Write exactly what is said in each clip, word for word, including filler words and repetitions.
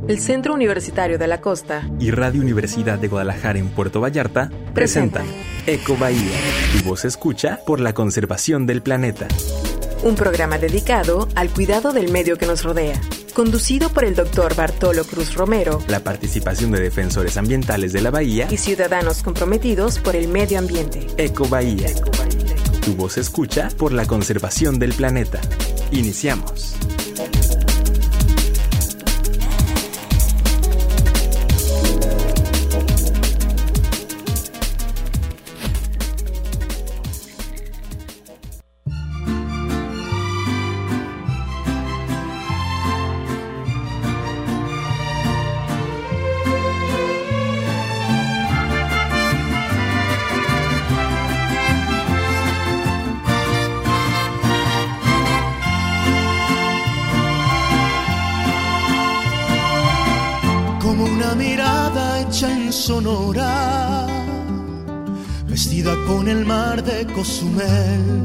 el Centro Universitario de la Costa y Radio Universidad de Guadalajara en Puerto Vallarta presentan Eco Bahía, tu voz escucha por la conservación del planeta. Un programa dedicado al cuidado del medio que nos rodea, conducido por el doctor Bartolo Cruz Romero. La participación de defensores ambientales de la bahía y ciudadanos comprometidos por el medio ambiente. Eco Bahía, tu voz escucha por la conservación del planeta. Iniciamos. Sonora, vestida con el mar de Cozumel,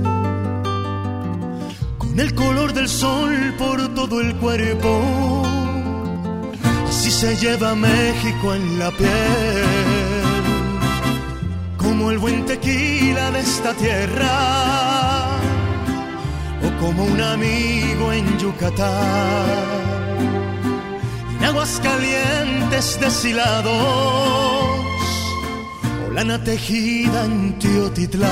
con el color del sol por todo el cuerpo, así se lleva México en la piel, como el buen tequila de esta tierra, o como un amigo en Yucatán. Aguas calientes deshilados, o lana tejida en Teotitlán.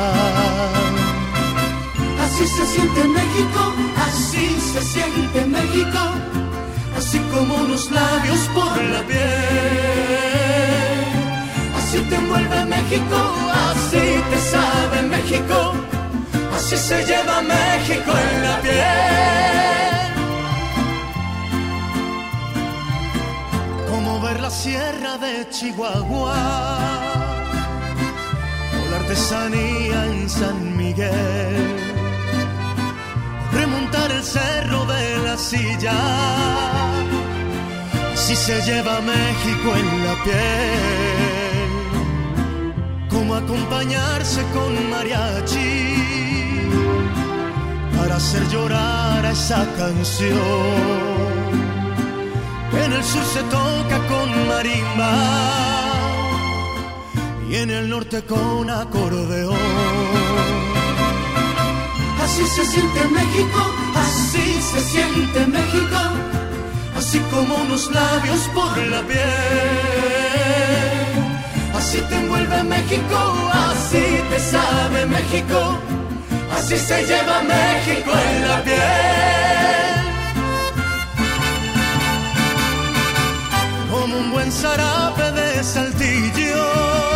Así se siente México, así se siente México, así como unos labios por la piel. Así te envuelve México, así te sabe México, así se lleva México en la piel. Ver la sierra de Chihuahua o la artesanía en San Miguel, remontar el cerro de la Silla, así se lleva México en la piel, como acompañarse con mariachi para hacer llorar a esa canción. En el sur se toca con marimba y en el norte con acordeón. Así se siente México, así se siente México, así como unos labios por la piel. Así te envuelve México, así te sabe México, así se lleva México en la piel. Como un buen zarape de Saltillo,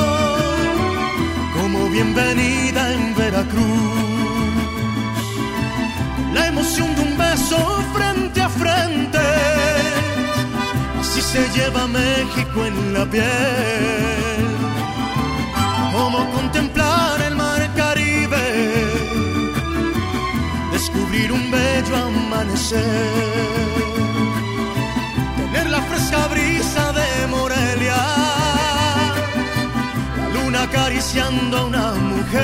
como bienvenida en Veracruz, la emoción de un beso frente a frente, así se lleva México en la piel, como contemplar el mar Caribe, descubrir un bello amanecer, la fresca brisa de Morelia, la luna acariciando a una mujer.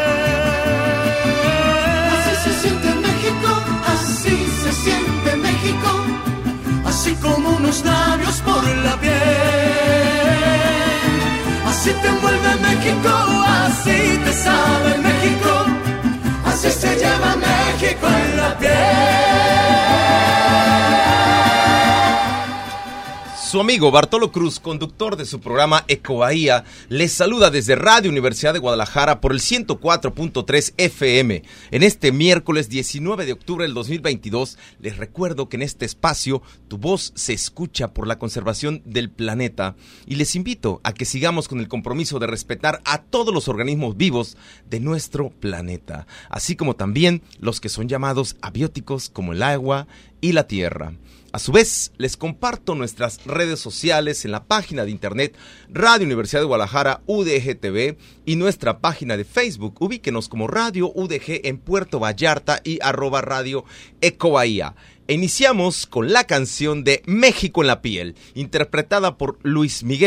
Así se siente México, así se siente México, así como unos labios por la piel. Así te envuelve México, así te sabe México, así se lleva México en la piel. Su amigo Bartolo Cruz, conductor de su programa Eco Bahía, les saluda desde Radio Universidad de Guadalajara por el ciento cuatro punto tres F M. En este miércoles diecinueve de octubre del dos mil veintidós, les recuerdo que en este espacio tu voz se escucha por la conservación del planeta y les invito a que sigamos con el compromiso de respetar a todos los organismos vivos de nuestro planeta, así como también los que son llamados abióticos como el agua y la tierra. A su vez, les comparto nuestras redes sociales en la página de internet Radio Universidad de Guadalajara U D G T V y nuestra página de Facebook. Ubíquenos como Radio U D G en Puerto Vallarta y arroba Radio Eco Bahía. Iniciamos con la canción de México en la piel, interpretada por Luis Miguel,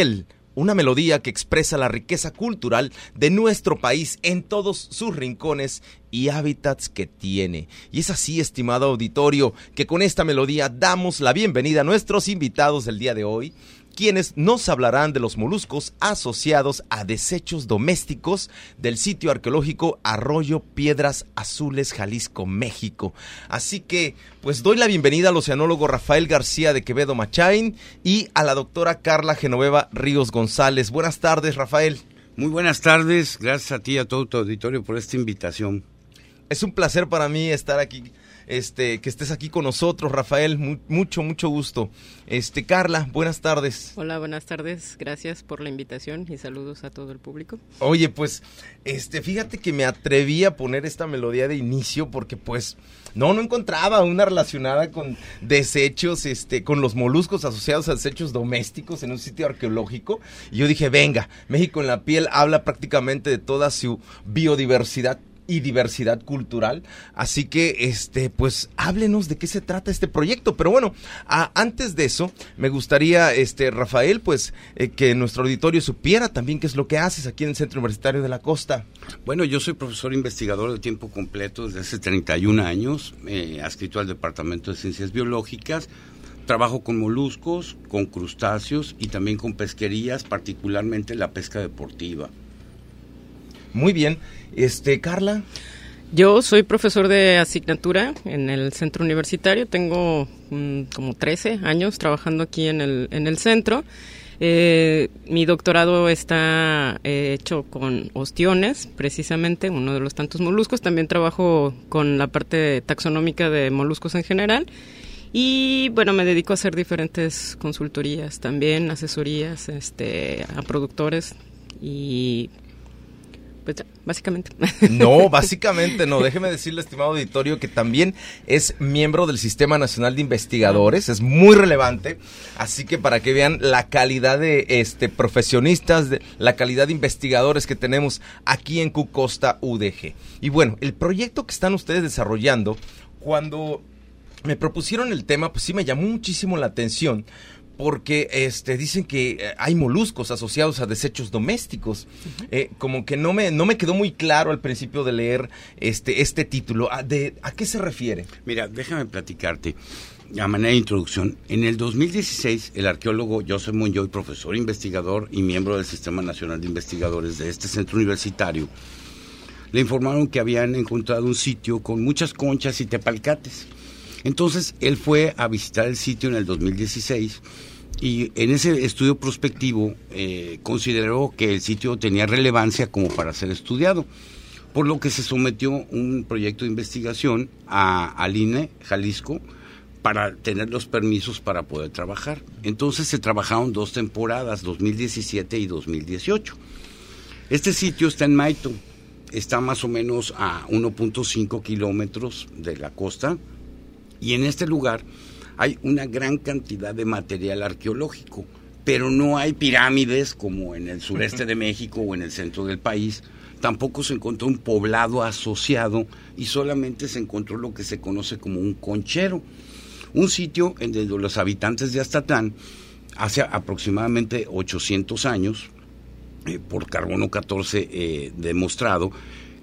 una melodía que expresa la riqueza cultural de nuestro país en todos sus rincones y hábitats que tiene. Y es así, estimado auditorio, que con esta melodía damos la bienvenida a nuestros invitados del día de hoy, quienes nos hablarán de los moluscos asociados a desechos domésticos del sitio arqueológico Arroyo Piedras Azules, Jalisco, México. Así que, pues doy la bienvenida al oceanólogo Rafael García de Quevedo Machain y a la doctora Carla Genoveva Ríos González. Buenas tardes, Rafael. Muy buenas tardes, gracias a ti y a todo tu auditorio por esta invitación. Es un placer para mí estar aquí. Este, que estés aquí con nosotros, Rafael, mu- mucho, mucho gusto. Este, Carla, buenas tardes. Hola, buenas tardes, gracias por la invitación y saludos a todo el público. Oye, pues, este, fíjate que me atreví a poner esta melodía de inicio porque, pues, no, no encontraba una relacionada con desechos, este, con los moluscos asociados a desechos domésticos en un sitio arqueológico. Y yo dije, venga, México en la piel habla prácticamente de toda su biodiversidad y diversidad cultural, así que este pues háblenos de qué se trata este proyecto. Pero bueno, a, antes de eso me gustaría, este Rafael, pues eh, que nuestro auditorio supiera también qué es lo que haces aquí en el Centro Universitario de la Costa. Bueno, yo soy profesor investigador de tiempo completo desde hace treinta y un años, eh, adscrito al Departamento de Ciencias Biológicas. Trabajo con moluscos, con crustáceos y también con pesquerías, particularmente la pesca deportiva. Muy bien. Este, Carla. Yo soy profesor de asignatura en el centro universitario, tengo mm, como trece años trabajando aquí en el, en el centro. Eh, mi doctorado está eh, hecho con ostiones, precisamente, uno de los tantos moluscos. También trabajo con la parte taxonómica de moluscos en general. Y bueno, me dedico a hacer diferentes consultorías también, asesorías este, a productores y... pues ya, básicamente. No, básicamente no. Déjeme decirle, estimado auditorio, que también es miembro del Sistema Nacional de Investigadores, es muy relevante, así que para que vean la calidad de este profesionistas, de, la calidad de investigadores que tenemos aquí en Q Costa U D G. Y bueno, el proyecto que están ustedes desarrollando, cuando me propusieron el tema, pues sí me llamó muchísimo la atención, porque este dicen que eh, hay moluscos asociados a desechos domésticos. Uh-huh. Eh, como que no me no me quedó muy claro al principio de leer este este título. ¿A, de, ¿a qué se refiere? Mira, déjame platicarte a manera de introducción. En el dos mil dieciséis, el arqueólogo Joseph Monjoy, profesor investigador y miembro del Sistema Nacional de Investigadores de este centro universitario, le informaron que habían encontrado un sitio con muchas conchas y tepalcates. Entonces, él fue a visitar el sitio en el dos mil dieciséis y en ese estudio prospectivo eh, consideró que el sitio tenía relevancia como para ser estudiado, por lo que se sometió un proyecto de investigación a, al I N E Jalisco para tener los permisos para poder trabajar. Entonces se trabajaron dos temporadas, dos mil diecisiete y dos mil dieciocho. Este sitio está en Maito, está más o menos a uno punto cinco kilómetros de la costa. Y en este lugar hay una gran cantidad de material arqueológico, pero no hay pirámides como en el sureste de México o en el centro del país. Tampoco se encontró un poblado asociado y solamente se encontró lo que se conoce como un conchero. Un sitio en donde los habitantes de Aztatlán, hace aproximadamente ochocientos años, eh, por carbono catorce eh, demostrado,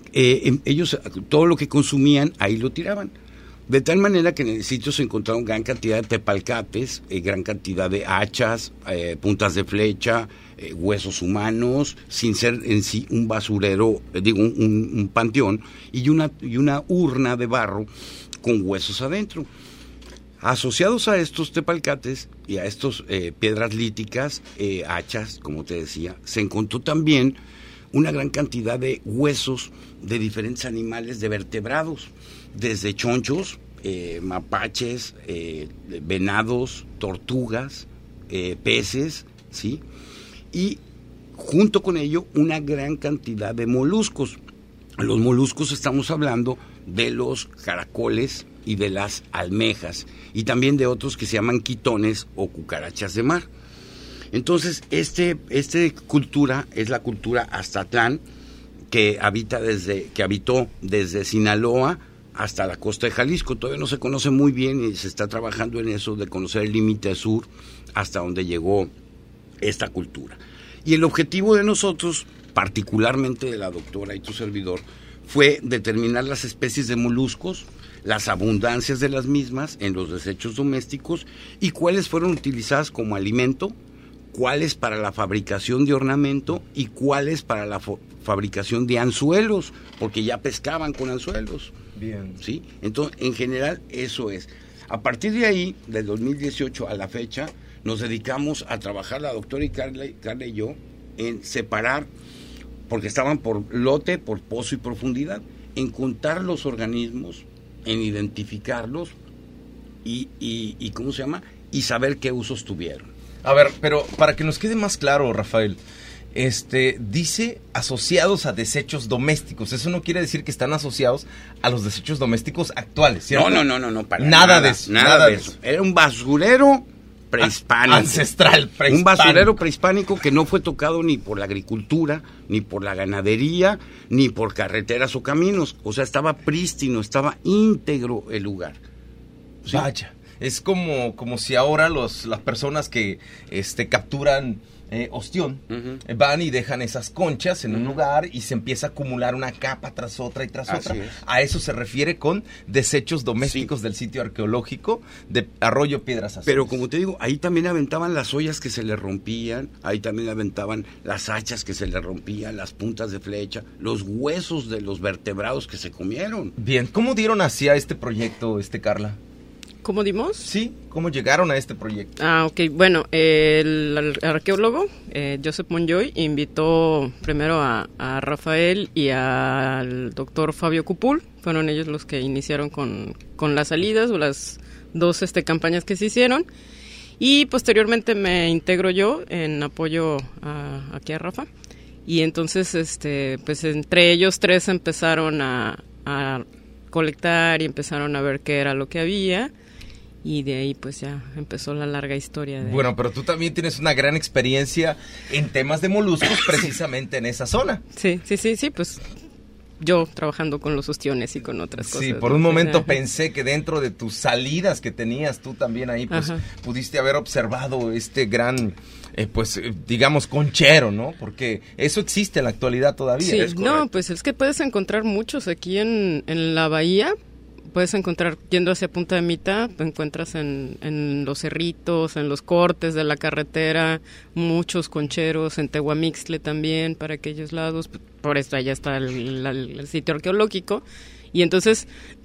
eh, ellos todo lo que consumían ahí lo tiraban. De tal manera que en el sitio se encontraron gran cantidad de tepalcates, eh, gran cantidad de hachas, eh, puntas de flecha, eh, huesos humanos, sin ser en sí un basurero, eh, digo, un, un, un panteón, y una, y una urna de barro con huesos adentro. Asociados a estos tepalcates y a estas eh, piedras líticas, eh, hachas, como te decía, se encontró también una gran cantidad de huesos de diferentes animales de vertebrados, desde chonchos, eh, mapaches, eh, venados, tortugas, eh, peces, ¿sí? Y junto con ello una gran cantidad de moluscos. Los moluscos estamos hablando de los caracoles y de las almejas, y también de otros que se llaman quitones o cucarachas de mar. Entonces, este, este cultura es la cultura Aztatlán, que habita desde, que habitó desde Sinaloa hasta la costa de Jalisco. Todavía no se conoce muy bien y se está trabajando en eso de conocer el límite sur hasta donde llegó esta cultura. Y el objetivo de nosotros, particularmente de la doctora y tu servidor, fue determinar las especies de moluscos, las abundancias de las mismas en los desechos domésticos y cuáles fueron utilizadas como alimento, cuáles para la fabricación de ornamento y cuáles para la fo- fabricación de anzuelos, porque ya pescaban con anzuelos. Bien. ¿Sí? Entonces, en general, eso es. A partir de ahí, del dos mil dieciocho a la fecha, nos dedicamos a trabajar, la doctora y Carla, Carla y yo, en separar, porque estaban por lote, por pozo y profundidad, en contar los organismos, en identificarlos y, y, y ¿cómo se llama? Y saber qué usos tuvieron. A ver, pero para que nos quede más claro, Rafael, este dice asociados a desechos domésticos. Eso no quiere decir que están asociados a los desechos domésticos actuales, ¿cierto? No, no, no, no, no para nada, nada de eso. Nada, Nada de de eso. eso. Era un basurero prehispánico. Ancestral, prehispánico. Un basurero prehispánico que no fue tocado ni por la agricultura, ni por la ganadería, ni por carreteras o caminos. O sea, estaba prístino, estaba íntegro el lugar. ¿Sí? Vaya, es como, como si ahora los, las personas que este, capturan eh, ostión Uh-huh. eh, van y dejan esas conchas en un lugar y se empieza a acumular una capa tras otra y tras Así otra. es. A eso se refiere con desechos domésticos Sí. del sitio arqueológico de Arroyo Piedras Azules. Pero como te digo, ahí también aventaban las ollas que se le rompían, ahí también aventaban las hachas que se le rompían, las puntas de flecha, los huesos de los vertebrados que se comieron. Bien, ¿cómo dieron hacia este proyecto, este Carla? ¿Cómo dimos? Sí, ¿cómo llegaron a este proyecto? Ah, ok. Bueno, el, ar- arqueólogo eh, Joseph Monjoy invitó primero a, a Rafael y al doctor Fabio Cupul. Fueron ellos los que iniciaron con, con las salidas o las dos este, campañas que se hicieron. Y posteriormente me integro yo en apoyo a, aquí a Rafa. Y entonces, este, pues entre ellos tres empezaron a, a colectar y empezaron a ver qué era lo que había. Y de ahí pues ya empezó la larga historia. De... Bueno, pero tú también tienes una gran experiencia en temas de moluscos precisamente en esa zona. Sí, sí, sí, sí, pues yo trabajando con los ostiones y con otras cosas. Sí, por un momento Ajá. pensé que dentro de tus salidas que tenías tú también ahí, pues Ajá. pudiste haber observado este gran, eh, pues eh, digamos, conchero, ¿no? Porque eso existe en la actualidad todavía. Sí, ¿Es correcto? no, pues es que puedes encontrar muchos aquí en, en la bahía. Puedes encontrar, yendo hacia Punta de Mita, encuentras en, en los cerritos, en los cortes de la carretera, muchos concheros, en Tehuamixtle también, para aquellos lados, por eso allá está el, el, el sitio arqueológico, y entonces,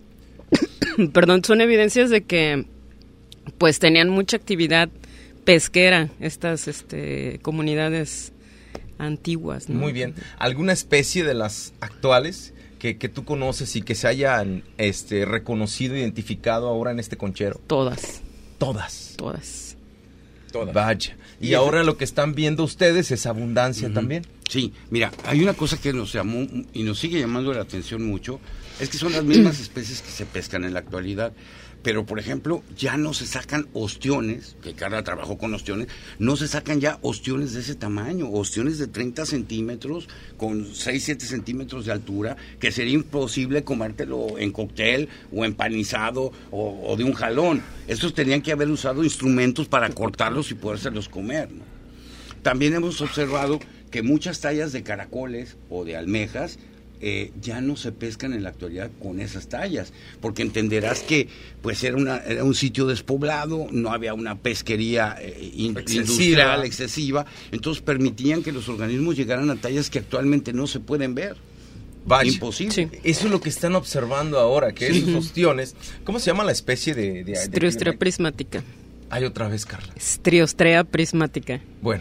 perdón, son evidencias de que pues tenían mucha actividad pesquera estas este, comunidades antiguas, ¿no? Muy bien. ¿Alguna especie de las actuales que, que tú conoces y que se hayan este, reconocido, identificado ahora en este conchero? Todas. Todas. Todas. Todas. Vaya. Y, Y ahora lo que están viendo ustedes es abundancia Uh-huh. también. Sí, mira, hay una cosa que nos llamó y nos sigue llamando la atención mucho, es que son las mismas especies que se pescan en la actualidad, pero por ejemplo, ya no se sacan ostiones, que Carla trabajó con ostiones, no se sacan ya ostiones de ese tamaño, ostiones de treinta centímetros, con seis, siete centímetros de altura, que sería imposible comértelo en cóctel o empanizado o, o de un jalón. Estos tenían que haber usado instrumentos para cortarlos y podérselos comer, ¿no? También hemos observado que muchas tallas de caracoles o de almejas eh, ya no se pescan en la actualidad con esas tallas, porque entenderás que pues era, una, era un sitio despoblado, no había una pesquería eh, in, Excesiva. industrial excesiva, entonces permitían que los organismos llegaran a tallas que actualmente no se pueden ver. Vaya. Imposible. Sí. Eso es lo que están observando ahora, que Sí. esos ostiones, ¿cómo se llama la especie de...? de, de Striostrea prismática. Hay otra vez, Carla. Striostrea prismática. Bueno.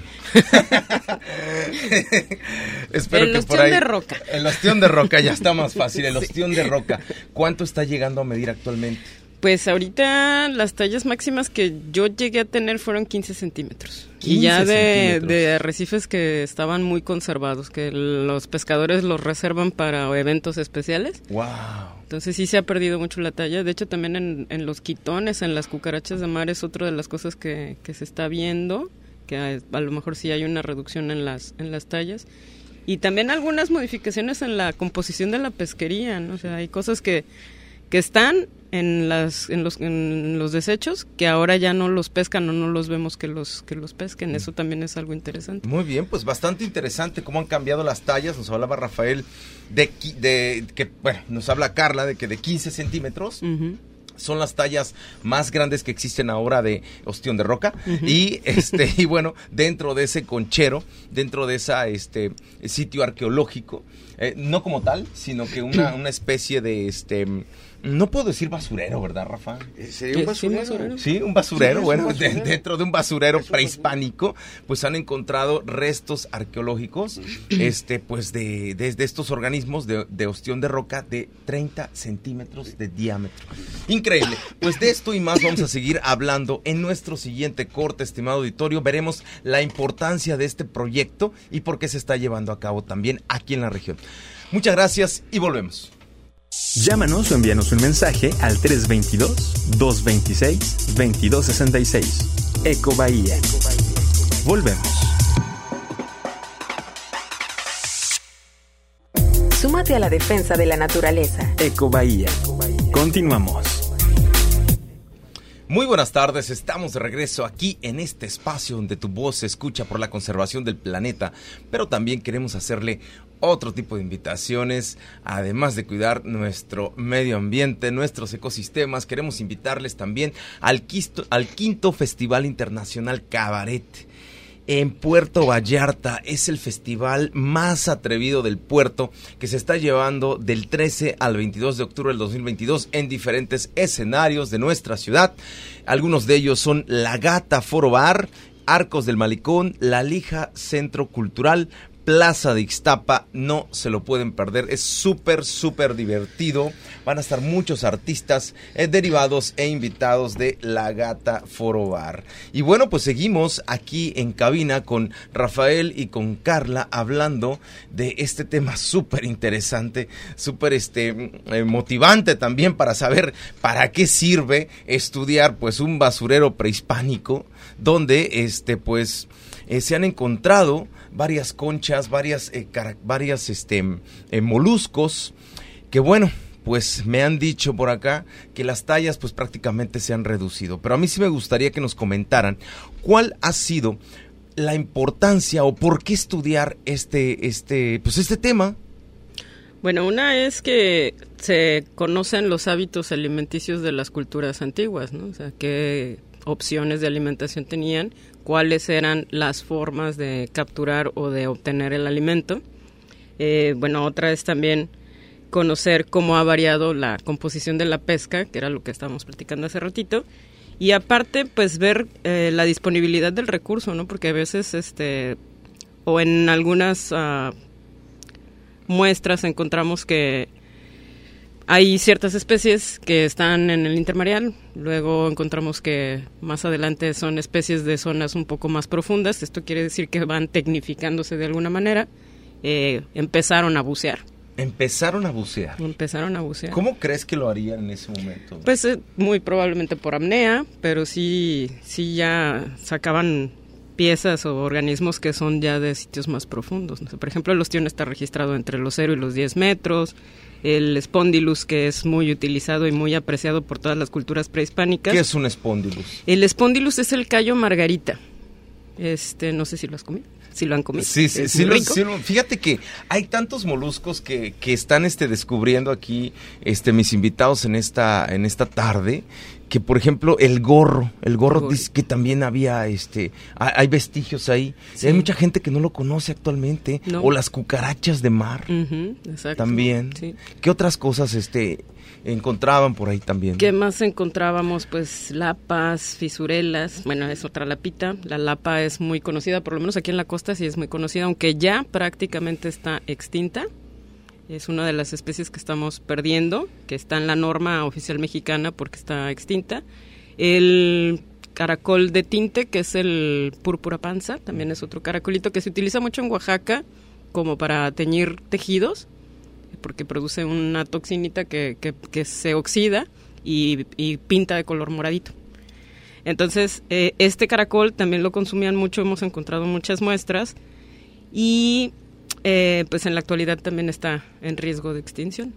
Espero El que por ostión ahí... de roca. El ostión de roca, ya está más fácil. El Sí. ostión de roca. ¿Cuánto está llegando a medir actualmente? Pues ahorita las tallas máximas que yo llegué a tener fueron quince centímetros. Y quince ya de, centímetros. de arrecifes que estaban muy conservados, que los pescadores los reservan para eventos especiales. ¡Wow! Entonces sí se ha perdido mucho la talla. De hecho, también en, en los quitones, en las cucarachas de mar, es otra de las cosas que, que se está viendo, que a, a lo mejor sí hay una reducción en las, en las tallas. Y también algunas modificaciones en la composición de la pesquería, ¿no? O sea, hay cosas que, que están en las en los en los desechos que ahora ya no los pescan o no los vemos que los que los pesquen. Eso también es algo interesante. Muy bien, pues bastante interesante cómo han cambiado las tallas. Nos hablaba Rafael de, de que, bueno, nos habla Carla de que de quince centímetros. Uh-huh. Son las tallas más grandes que existen ahora de ostión de roca. Uh-huh. Y este y bueno, dentro de ese conchero, dentro de esa este sitio arqueológico, eh, no como tal, sino que una, una especie de este no puedo decir basurero, ¿verdad, Rafa? ¿Sería un basurero? Sí, un basurero. Sí, bueno, un basurero. De, dentro de un basurero es prehispánico, pues han encontrado restos arqueológicos, este, pues de, de, de estos organismos de, de ostión de roca de treinta centímetros de diámetro. Increíble. Pues de esto y más vamos a seguir hablando en nuestro siguiente corte, estimado auditorio. Veremos la importancia de este proyecto y por qué se está llevando a cabo también aquí en la región. Muchas gracias y volvemos. Llámanos o envíanos un mensaje al tres dos dos, dos dos seis, dos dos seis seis. Eco Bahía. Volvemos. Súmate a la defensa de la naturaleza. Eco Bahía. Continuamos. Muy buenas tardes, estamos de regreso aquí en este espacio donde tu voz se escucha por la conservación del planeta, pero también queremos hacerle otro tipo de invitaciones, además de cuidar nuestro medio ambiente, nuestros ecosistemas. Queremos invitarles también al, quisto, al quinto Festival Internacional Cabaret en Puerto Vallarta. Es el festival más atrevido del puerto, que se está llevando del trece al veintidós de octubre del dos mil veintidós en diferentes escenarios de nuestra ciudad. Algunos de ellos son La Gata Foro Bar, Arcos del Malecón, La Lija Centro Cultural, Plaza de Ixtapa. No se lo pueden perder, es súper, súper divertido. Van a estar muchos artistas eh, derivados e invitados de La Gata Foro Bar. Y bueno, pues seguimos aquí en cabina con Rafael y con Carla hablando de este tema súper interesante, súper este, eh, motivante también para saber para qué sirve estudiar pues un basurero prehispánico donde este pues eh, se han encontrado varias conchas, varias, eh, cara, varias este, eh, moluscos, que bueno, pues me han dicho por acá que las tallas pues prácticamente se han reducido. Pero a mí sí me gustaría que nos comentaran cuál ha sido la importancia o por qué estudiar este, este, pues este tema. Bueno, una es que se conocen los hábitos alimenticios de las culturas antiguas, ¿no? O sea, qué opciones de alimentación tenían, cuáles eran las formas de capturar o de obtener el alimento. Eh, bueno, otra es también conocer cómo ha variado la composición de la pesca, que era lo que estábamos platicando hace ratito, y aparte, pues ver eh, la disponibilidad del recurso, ¿no? Porque a veces, este, o en algunas uh, muestras encontramos que hay ciertas especies que están en el intermareal, luego encontramos que más adelante son especies de zonas un poco más profundas. Esto quiere decir que van tecnificándose de alguna manera. Eh, empezaron a bucear. Empezaron a bucear. Empezaron a bucear. ¿Cómo crees que lo harían en ese momento? Pues eh, muy probablemente por apnea, pero sí, sí ya sacaban piezas o organismos que son ya de sitios más profundos. No sé, por ejemplo, el ostión está registrado entre los cero y los diez metros. El Spondylus, que es muy utilizado y muy apreciado por todas las culturas prehispánicas. ¿Qué es un Spondylus? El Spondylus es el callo margarita. Este, no sé si lo has comido. Si lo han comido. Sí, sí, sí, lo, sí lo, fíjate que hay tantos moluscos que, que están este descubriendo aquí este mis invitados en esta en esta tarde, que por ejemplo el gorro, el gorro, gorro. dice que también había este hay vestigios ahí. Sí. Hay mucha gente que no lo conoce actualmente, no. O las cucarachas de mar. Uh-huh, exacto. También. Sí. ¿Qué otras cosas este encontraban por ahí también? ¿Qué más encontrábamos? Pues lapas, fisurelas, bueno, es otra lapita. La lapa es muy conocida, por lo menos aquí en la costa sí es muy conocida, aunque ya prácticamente está extinta. Es una de las especies que estamos perdiendo, que está en la norma oficial mexicana porque está extinta. El caracol de tinte, que es el púrpura panza, también es otro caracolito que se utiliza mucho en Oaxaca como para teñir tejidos, porque produce una toxinita que, que, que se oxida y, y pinta de color moradito. Entonces, eh, este caracol también lo consumían mucho, hemos encontrado muchas muestras, y eh, pues en la actualidad también está en riesgo de extinción.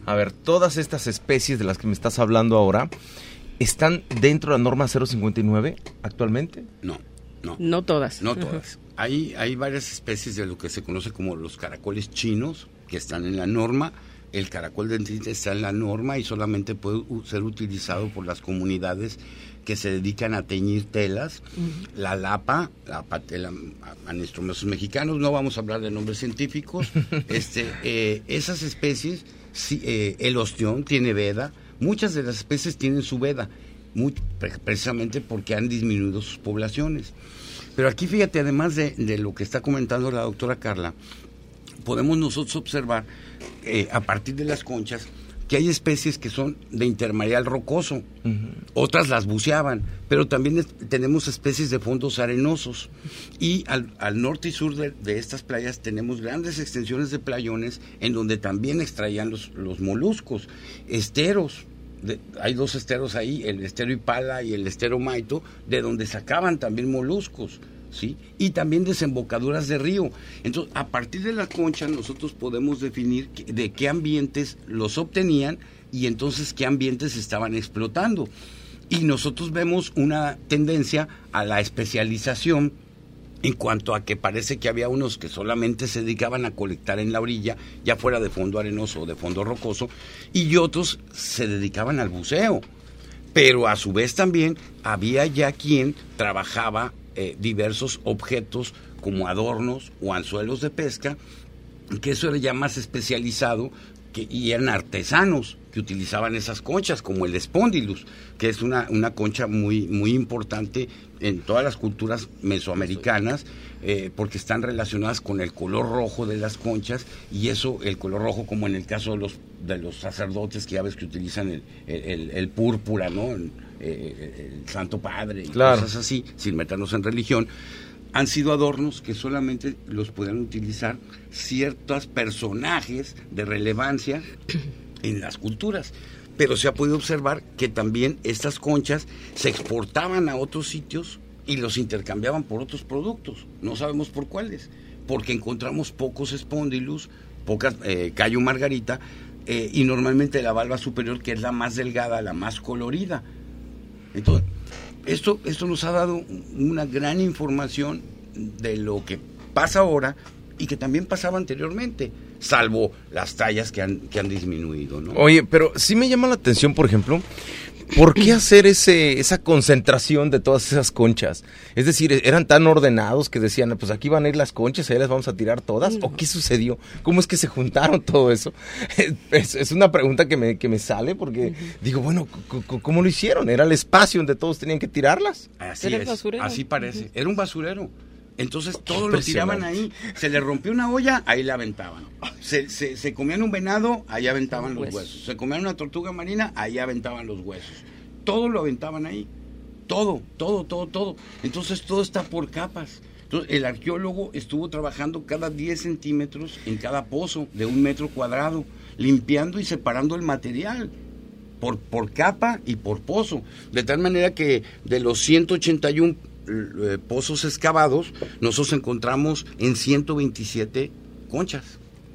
A ver, todas estas especies de las que me estás hablando ahora, ¿están dentro de la norma cero cincuenta y nueve actualmente? No, no. No todas. No todas. Uh-huh. Hay, hay varias especies de lo que se conoce como los caracoles chinos que están en la norma. El caracol dentista está en la norma y solamente puede ser utilizado por las comunidades que se dedican a teñir telas. Uh-huh. La lapa, la patela, a nuestros mexicanos, no vamos a hablar de nombres científicos. este, eh, esas especies, sí, eh, el ostión tiene veda. Muchas de las especies tienen su veda, muy, precisamente porque han disminuido sus poblaciones. Pero aquí fíjate, además de, de lo que está comentando la doctora Carla, podemos nosotros observar, eh, a partir de las conchas, que hay especies que son de intermareal rocoso, uh-huh. otras las buceaban, pero también es, tenemos especies de fondos arenosos. Y al, al norte y sur de, de estas playas tenemos grandes extensiones de playones en donde también extraían los, los moluscos, esteros. De, hay dos esteros ahí, el estero Ipala y el estero Maito, de donde sacaban también moluscos, ¿sí? Y también desembocaduras de río. Entonces, a partir de la concha nosotros podemos definir que, de qué ambientes los obtenían y entonces qué ambientes estaban explotando. Y nosotros vemos una tendencia a la especialización en cuanto a que parece que había unos que solamente se dedicaban a colectar en la orilla, ya fuera de fondo arenoso o de fondo rocoso, y otros se dedicaban al buceo. Pero a su vez también había ya quien trabajaba eh, diversos objetos como adornos o anzuelos de pesca, que eso era ya más especializado, que, y eran artesanos que utilizaban esas conchas, como el espondylus, que es una, una concha muy, muy importante en todas las culturas mesoamericanas, eh, porque están relacionadas con el color rojo de las conchas, y eso, el color rojo, como en el caso de los, de los sacerdotes, que ya ves que utilizan el, el, el púrpura, ¿no? El, el, el Santo Padre, y claro. cosas así, sin meternos en religión, han sido adornos que solamente los pueden utilizar ciertos personajes de relevancia en las culturas. Pero se ha podido observar que también estas conchas se exportaban a otros sitios y los intercambiaban por otros productos. No sabemos por cuáles, porque encontramos pocos espondylus, pocas eh, Cayo Margarita, eh, y normalmente la valva superior, que es la más delgada, la más colorida. Entonces, esto, esto nos ha dado una gran información de lo que pasa ahora y que también pasaba anteriormente, salvo las tallas que han, que han disminuido, ¿no? Oye, pero sí me llama la atención, por ejemplo, ¿por qué hacer ese esa concentración de todas esas conchas? Es decir, ¿eran tan ordenados que decían, pues aquí van a ir las conchas y ahí las vamos a tirar todas? ¿O qué sucedió? ¿Cómo es que se juntaron todo eso? Es, es una pregunta que me, que me sale porque uh-huh. digo, bueno, ¿cómo lo hicieron? ¿Era el espacio donde todos tenían que tirarlas? Así es, así parece. Uh-huh. Era un basurero. Entonces todo lo tiraban ahí. Se le rompió una olla, ahí la aventaban. Se, se, se comían un venado, ahí aventaban los huesos. Se comían una tortuga marina, ahí aventaban los huesos. Todo lo aventaban ahí. Todo, todo, todo, todo. Entonces todo está por capas. Entonces el arqueólogo estuvo trabajando cada diez centímetros en cada pozo de un metro cuadrado, limpiando y separando el material por, por capa y por pozo. De tal manera que de los ciento ochenta y uno Eh, pozos excavados, nosotros encontramos en ciento veintisiete conchas.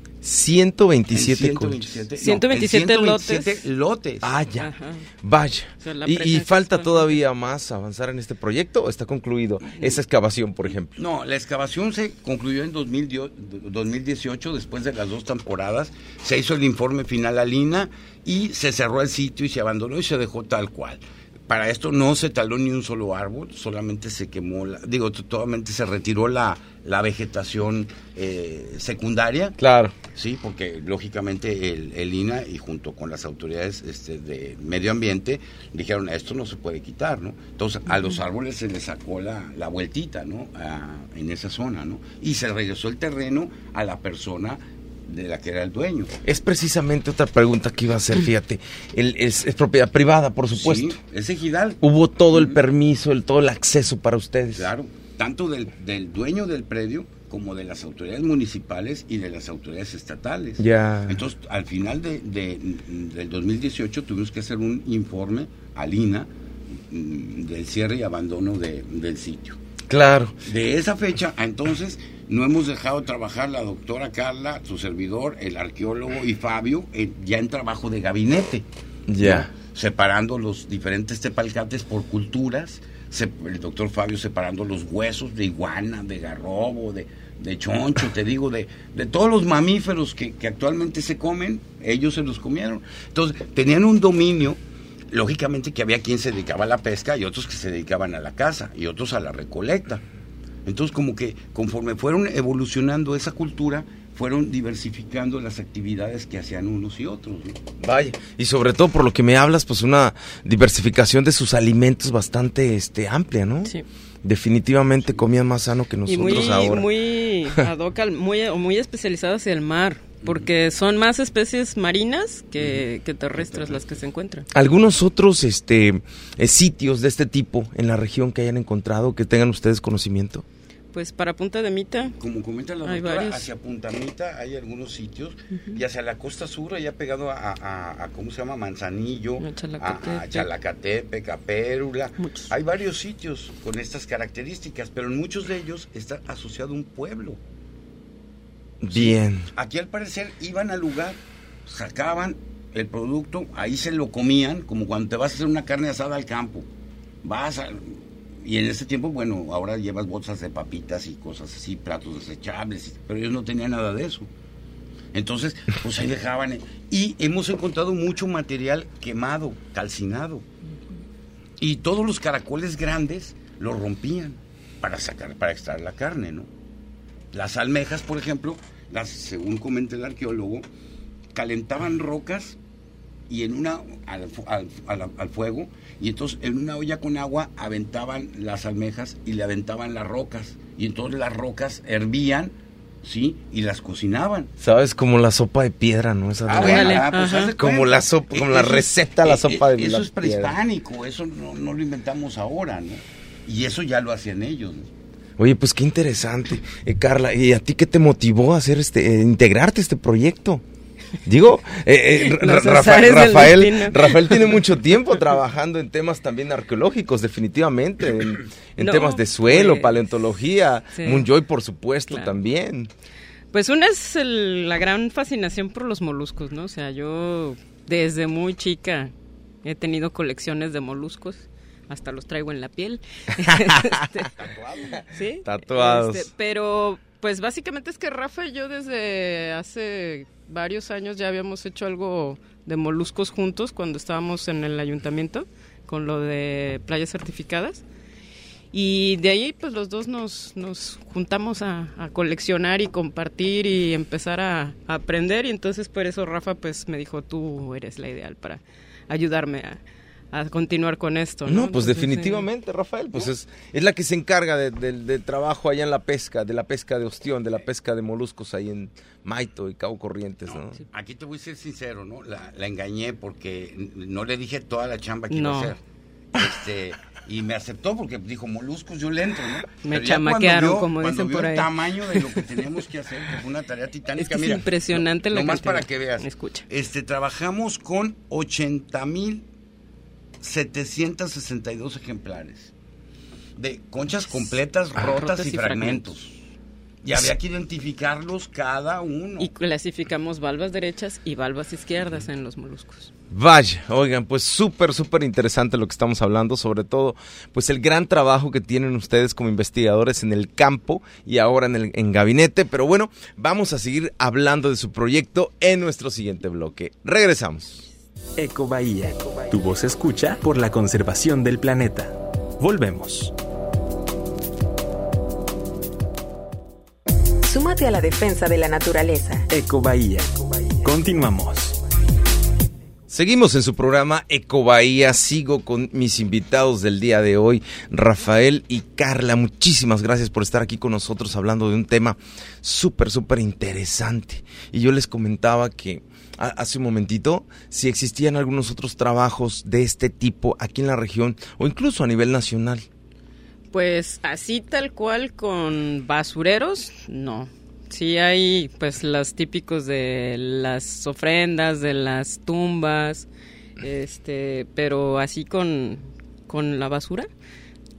ciento veintisiete, ciento veintisiete, no, ciento veintisiete lotes. lotes. Ah, ya. Ajá. Vaya. O sea, ¿Y, ¿Y falta todavía más avanzar en este proyecto o está concluido esa excavación, por ejemplo? No, la excavación se concluyó en dos mil dieciocho, después de las dos temporadas. Se hizo el informe final al I N A y se cerró el sitio y se abandonó y se dejó tal cual. Para esto no se taló ni un solo árbol, solamente se quemó, la, digo, totalmente se retiró la, la vegetación eh, secundaria. Claro. Sí, porque lógicamente el, el I N A y junto con las autoridades este, de medio ambiente dijeron, esto no se puede quitar, ¿no? Entonces a los árboles se les sacó la, la vueltita, ¿no? A, en esa zona, ¿no? Y se regresó el terreno a la persona de la que era el dueño. Es precisamente otra pregunta que iba a hacer, fíjate. El, es, es propiedad privada, por supuesto. Sí, es ejidal. Hubo todo el permiso, el todo el acceso para ustedes. Claro, tanto del, del dueño del predio como de las autoridades municipales y de las autoridades estatales. Ya. Entonces, al final de, de, del dos mil dieciocho tuvimos que hacer un informe al I N A del cierre y abandono de, del sitio. Claro. De esa fecha a entonces no hemos dejado trabajar la doctora Carla, su servidor, el arqueólogo y Fabio, eh, ya en trabajo de gabinete. Ya. ¿no? Separando los diferentes tepalcates por culturas, se, el doctor Fabio separando los huesos de iguana, de garrobo, de, de choncho, te digo, de, de todos los mamíferos que, que actualmente se comen, ellos se los comieron. Entonces, tenían un dominio, lógicamente que había quien se dedicaba a la pesca y otros que se dedicaban a la caza y otros a la recolecta. Entonces, como que conforme fueron evolucionando esa cultura, fueron diversificando las actividades que hacían unos y otros, ¿no? Vaya, y sobre todo por lo que me hablas, pues una diversificación de sus alimentos bastante este amplia, ¿no? Sí. Definitivamente comían más sano que nosotros y muy, ahora. muy ad hoc, al- muy, muy especializadas en el mar, porque son más especies marinas que, que terrestres las que se encuentran. ¿Algunos otros este eh, sitios de este tipo en la región que hayan encontrado, que tengan ustedes conocimiento? Pues para Punta de Mita, Como comenta la Hay doctora, varios. hacia Punta Mita hay algunos sitios, y hacia la costa sur, allá pegado a, a, a ¿cómo se llama? Manzanillo, A Chalacatepec. a, a Chalacatepec, a Pérula. Muchos. Hay varios sitios con estas características, pero en muchos de ellos está asociado un pueblo. Bien. Aquí al parecer iban al lugar, sacaban el producto, ahí se lo comían, como cuando te vas a hacer una carne asada al campo. Vas a... Y en ese tiempo, bueno, ahora llevas bolsas de papitas y cosas así, platos desechables, pero ellos no tenían nada de eso. Entonces, pues ahí dejaban. eh, Y hemos encontrado mucho material quemado, calcinado. Y todos los caracoles grandes lo rompían para sacar, para extraer la carne, ¿no? Las almejas, por ejemplo, las, según comenta el arqueólogo, calentaban rocas y en una al, al, al, al fuego, y entonces en una olla con agua aventaban las almejas y le aventaban las rocas, y entonces las rocas hervían, ¿sí? Y las cocinaban. ¿Sabes? Como la sopa de piedra, ¿no? Esa Ah, de- bueno, Ándale, ah, pues, ajá. haz de Como cuenta. la sopa- como la Eso- receta de la sopa de eso la es piedra. prehispánico, eso no, no lo inventamos ahora, ¿no? Y eso ya lo hacían ellos, ¿no? Oye, pues qué interesante. Eh, Carla, ¿y a ti qué te motivó a hacer este, eh, integrarte a este proyecto? Digo, eh, eh, Los Ra- azares del Rafael, destino. Rafael tiene mucho tiempo trabajando en temas también arqueológicos, definitivamente, en, en No, temas de suelo, pues, paleontología, sí. Munjoy, por supuesto, Claro. también. pues una es el- la gran fascinación por los moluscos, ¿no? O sea, yo desde muy chica he tenido colecciones de moluscos, hasta los traigo en la piel. Este, ¿sí? Tatuados. Este, pero pues básicamente es que Rafa y yo desde hace varios años ya habíamos hecho algo de moluscos juntos cuando estábamos en el ayuntamiento con lo de playas certificadas. Y de ahí pues los dos nos, nos juntamos a, a coleccionar y compartir y empezar a, a aprender, y entonces por eso Rafa pues me dijo, tú eres la ideal para ayudarme a, a continuar con esto, ¿no? No, pues Entonces, definitivamente, Rafael, pues es, es la que se encarga de- de- del trabajo allá en la pesca, de la pesca de ostión, de la pesca de moluscos ahí en Maito y Cabo Corrientes, ¿no? Aquí te voy a ser sincero, ¿no? La, la engañé porque n- no le dije toda la chamba que iba No. a hacer. Este, y me aceptó porque dijo, moluscos, yo le entro, ¿no? Me Pero ya cuando chamaquearon, vio- como cuando dicen vio por el ahí. tamaño de lo que teníamos que hacer, que fue una tarea titánica. Es que es Mira, impresionante no, la nomás cantidad. para que veas. Escucha. Este, trabajamos con ochenta mil setecientos sesenta y dos ejemplares de conchas completas, Ah, rotas, rotas y, y fragmentos. Y había que identificarlos cada uno. Y clasificamos valvas derechas y valvas izquierdas en los moluscos. Vaya, oigan, pues súper, súper interesante lo que estamos hablando, sobre todo, pues el gran trabajo que tienen ustedes como investigadores en el campo y ahora en el en gabinete, pero bueno, vamos a seguir hablando de su proyecto en nuestro siguiente bloque. Regresamos. Eco Bahía. Tu voz se escucha por la conservación del planeta. Volvemos. Súmate a la defensa de la naturaleza. Eco Bahía. Continuamos. Seguimos en su programa Eco Bahía, sigo con mis invitados del día de hoy, Rafael y Carla. Muchísimas gracias por estar aquí con nosotros hablando de un tema súper, súper interesante. Y yo les comentaba que a- hace un momentito si existían algunos otros trabajos de este tipo aquí en la región o incluso a nivel nacional. Pues así tal cual con basureros, no. Sí hay pues los típicos de las ofrendas, de las tumbas, este, pero así con, con la basura,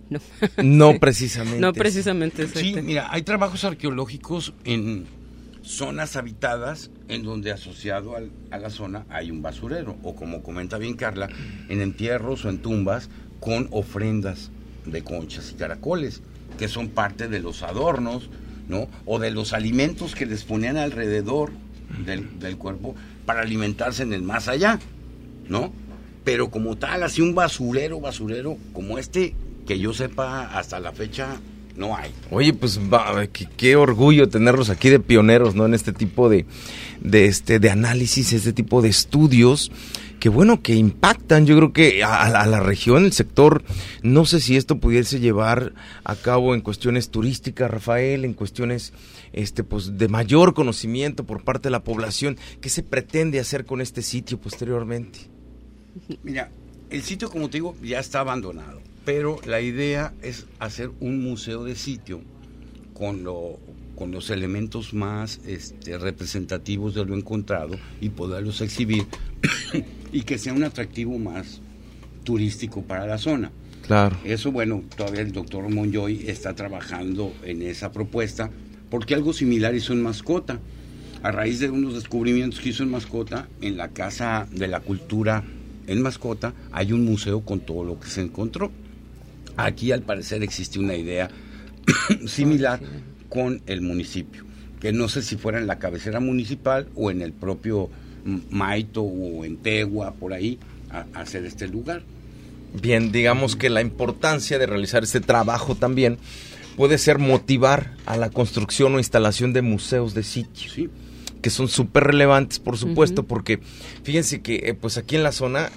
no. No Sí. precisamente. No precisamente. Sí, exacto. mira, hay trabajos arqueológicos en zonas habitadas en donde asociado al, a la zona hay un basurero, o como comenta bien Carla, en entierros o en tumbas con ofrendas de conchas y caracoles, que son parte de los adornos, ¿no? O de los alimentos que les ponían alrededor del, del cuerpo para alimentarse en el más allá, ¿no? Pero como tal, así un basurero, basurero, como este, que yo sepa hasta la fecha, no hay. Oye, pues va, qué, qué orgullo tenerlos aquí de pioneros, ¿no? En este tipo de, de este de análisis, este tipo de estudios que bueno, que impactan, yo creo que a, a la región, el sector. No sé si esto pudiese llevar a cabo en cuestiones turísticas, Rafael, en cuestiones este pues de mayor conocimiento por parte de la población. ¿Qué se pretende hacer con este sitio posteriormente? Mira, el sitio, como te digo, ya está abandonado, pero la idea es hacer un museo de sitio con lo con los elementos más este, representativos de lo encontrado y poderlos exhibir y que sea un atractivo más turístico para la zona. Claro. Eso, bueno, todavía el doctor Monjoy está trabajando en esa propuesta, porque algo similar hizo en Mascota. A raíz de unos descubrimientos que hizo en Mascota, en la Casa de la Cultura en Mascota, hay un museo con todo lo que se encontró. Aquí, al parecer, existe una idea similar con el municipio, que no sé si fuera en la cabecera municipal o en el propio Maito o en Tegua, por ahí, a, a hacer este lugar. Bien, digamos que la importancia de realizar este trabajo también puede ser motivar a la construcción o instalación de museos de sitio, Sí. que son súper relevantes, por supuesto, Uh-huh. porque fíjense que eh, pues aquí en la zona,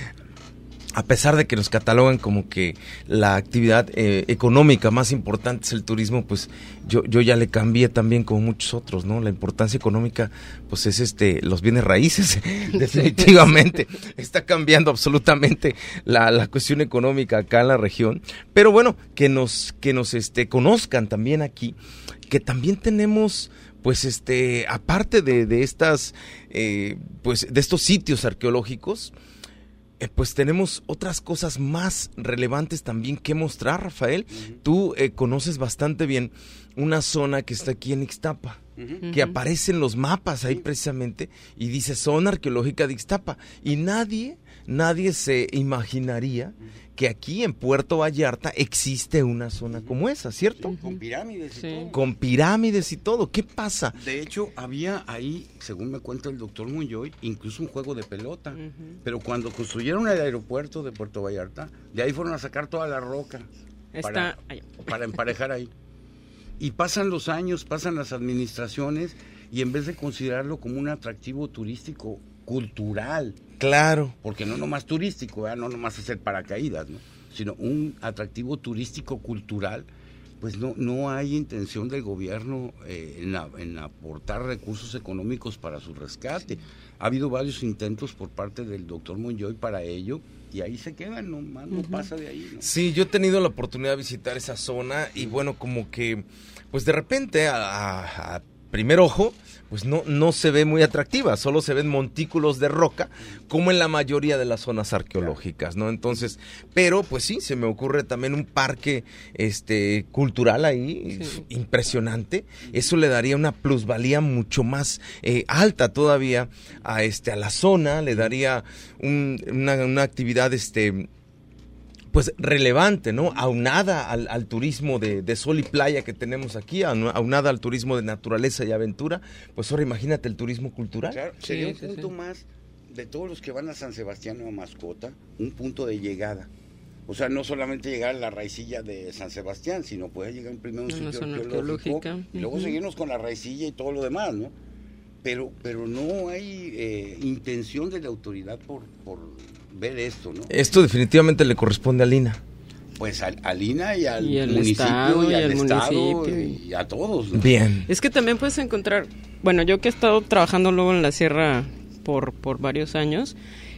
a pesar de que nos catalogan como que la actividad eh, económica más importante es el turismo, pues yo yo ya le cambié también como muchos otros, ¿no? La importancia económica, pues es este los bienes raíces, definitivamente. Está cambiando absolutamente la, la cuestión económica acá en la región. Pero bueno, que nos, que nos este conozcan también aquí, que también tenemos pues este, aparte de, de estas, eh, pues de estos sitios arqueológicos, Eh, pues tenemos otras cosas más relevantes también que mostrar, Rafael. Uh-huh. Tú eh, conoces bastante bien una zona que está aquí en Ixtapa, uh-huh. que aparece en los mapas ahí precisamente, y dice zona arqueológica de Ixtapa. Y nadie, nadie se imaginaría que aquí en Puerto Vallarta existe una zona como esa, ¿cierto? Sí, con pirámides y Sí. todo. Con pirámides y todo. ¿Qué pasa? De hecho, había ahí, según me cuenta el doctor Monjoy, incluso un juego de pelota. Uh-huh. Pero cuando construyeron el aeropuerto de Puerto Vallarta, de ahí fueron a sacar toda la roca para, para emparejar ahí. Y pasan los años, pasan las administraciones, y en vez de considerarlo como un atractivo turístico cultural, Claro. porque no nomás turístico, ¿verdad? No nomás hacer paracaídas, ¿no? Sino un atractivo turístico cultural, pues no no hay intención del gobierno eh, en, la, en aportar recursos económicos para su rescate. Ha habido varios intentos por parte del doctor Monjoy para ello, y ahí se quedan, no, más no uh-huh. pasa de ahí, ¿no? Sí, yo he tenido la oportunidad de visitar esa zona, y bueno, como que, pues de repente, a, a, a primer ojo, pues no, no se ve muy atractiva, solo se ven montículos de roca, como en la mayoría de las zonas arqueológicas, ¿no? Entonces, pero pues sí, se me ocurre también un parque este cultural ahí, sí. impresionante. Eso le daría una plusvalía mucho más eh, alta todavía a este a la zona, le daría un, una, una actividad este pues relevante, ¿no? Aunada al, al turismo de, de sol y playa que tenemos aquí, aunada al turismo de naturaleza y aventura, pues ahora imagínate el turismo cultural. Claro, sería sí, un sí, punto sí. más de todos los que van a San Sebastián o a Mascota, un punto de llegada. O sea, no solamente llegar a la raicilla de San Sebastián, sino poder llegar primero a un Una sitio zona arqueológico arqueológica. y luego Uh-huh. seguirnos con la raicilla y todo lo demás, ¿no? Pero, pero no hay eh, intención de la autoridad por, por ver esto, ¿no? Esto definitivamente le corresponde a Lina. Pues al, al I N A y al Y al municipio estado, y y al al estado municipio. y a todos, ¿no? Bien. Es que también puedes encontrar, bueno, yo que he estado trabajando luego en la sierra por, por varios años,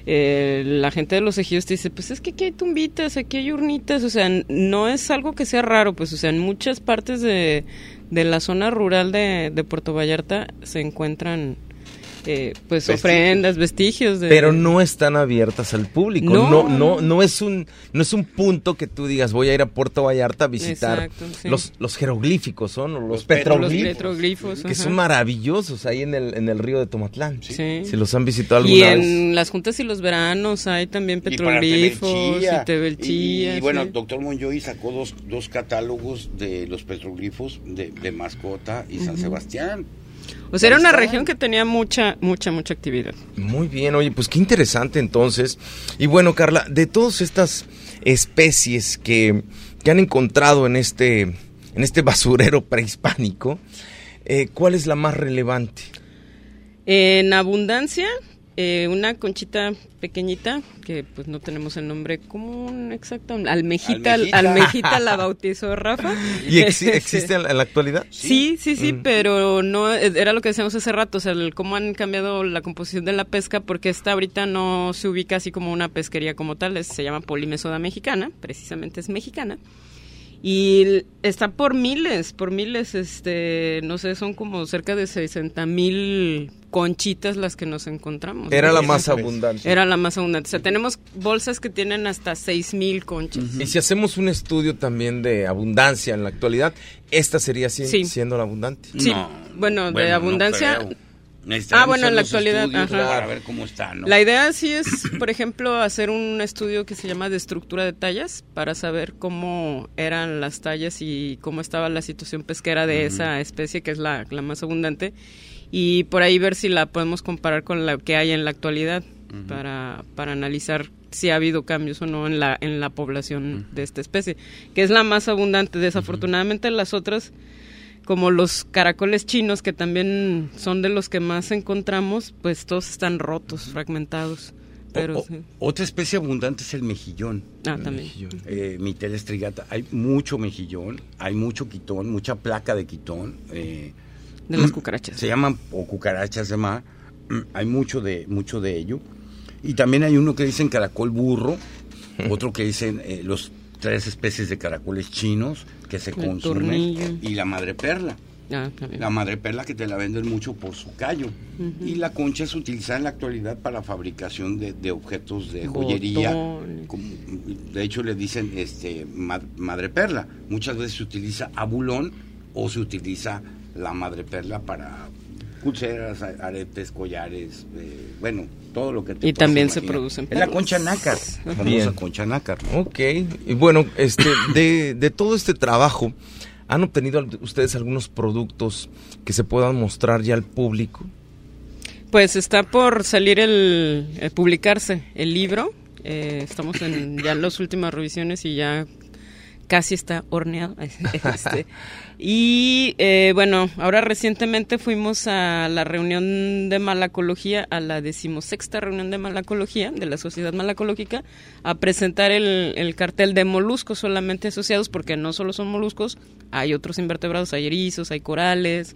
eh, la gente de los ejidos te dice, pues es que aquí hay tumbitas, aquí hay urnitas, o sea, no es algo que sea raro, pues, o sea, en muchas partes de, de la zona rural de, de Puerto Vallarta se encuentran eh, pues Vestigios. ofrendas, vestigios de... Pero no están abiertas al público. No. No, no, no es un, no es un punto que tú digas voy a ir a Puerto Vallarta a visitar. Exacto, sí. los, los jeroglíficos son, o los, Los petroglifos, Los petroglifos, que ajá. son maravillosos ahí en el, en el río de Tomatlán. Sí. Si los han visitado alguna Y vez. en las juntas y los veranos hay también Y para petroglifos Tebelchía. y Tebelchía. Y, y bueno, sí. doctor Monjoy sacó dos, dos catálogos de los petroglifos de, de Mascota y San Sebastián. O sea, era una Ahí está. región que tenía mucha, mucha, mucha actividad. Muy bien, oye, pues qué interesante entonces. Y bueno, Carla, de todas estas especies que, que han encontrado en este, en este basurero prehispánico, eh, ¿cuál es la más relevante? En abundancia, eh, una conchita pequeñita, que pues no tenemos el nombre común exacto, almejita, Almejita. almejita la bautizó Rafa. ¿Y exi- existe en la, en la actualidad? Sí, sí, sí, Mm. pero no, era lo que decíamos hace rato, o sea, el, cómo han cambiado la composición de la pesca, porque esta ahorita no se ubica así como una pesquería como tal, es- se llama Polimesoda mexicana, precisamente es mexicana, y está por miles, por miles, este, no sé, son como cerca de sesenta mil conchitas las que nos encontramos. Era ¿no? la Y más esa- abundante. Era la más abundante, o sea, tenemos bolsas que tienen hasta seis mil conchas. Y si hacemos un estudio también de abundancia en la actualidad, esta sería si- Sí. siendo la abundante. Sí, No, bueno, de no abundancia- creo. Necesitamos Ah, bueno, en hacer la los actualidad, estudios ajá. para ver cómo está, ¿no? La idea sí es, por ejemplo, hacer un estudio que se llama de estructura de tallas para saber cómo eran las tallas y cómo estaba la situación pesquera de esa especie que es la, la más abundante y por ahí ver si la podemos comparar con la que hay en la actualidad para, para analizar si ha habido cambios o no en la, en la población de esta especie, que es la más abundante. Desafortunadamente las otras, como los caracoles chinos, que también son de los que más encontramos, pues todos están rotos, fragmentados. Pero O- o- sí. Otra especie abundante es el mejillón. Ah, también. Eh, Mitela strigata. Hay mucho mejillón, hay mucho quitón, mucha placa de quitón. Eh, De las cucarachas. Se llaman o cucarachas de mar. Hay mucho de mucho de ello. Y también hay uno que dicen caracol burro, otro que dicen eh, los tres especies de caracoles chinos que se El consumen tornillo. y la madre perla. Ah, también. La madre perla que te la venden mucho por su callo. Y la concha es utilizada en la actualidad para fabricación de, de objetos de joyería. Botones. Como- de hecho le dicen este ma- madre perla. Muchas veces se utiliza abulón o se utiliza la madre perla para pulseras, a- aretes, collares, eh, bueno, todo lo que te Y puedas también se imaginar. producen Es la perlas. concha nácar, la famosa Bien. concha nácar. ¿no? Ok, y bueno, este, de, de todo este trabajo, ¿han obtenido al- ustedes algunos productos que se puedan mostrar ya al público? Pues está por salir el, el publicarse el libro. Eh, estamos en ya en las últimas revisiones y ya casi está horneado. Este, y eh, bueno, ahora recientemente fuimos a la reunión de malacología, a la decimosexta reunión de malacología de la Sociedad Malacológica, a presentar el, el cartel de moluscos solamente asociados, porque no solo son moluscos, hay otros invertebrados, hay erizos, hay corales,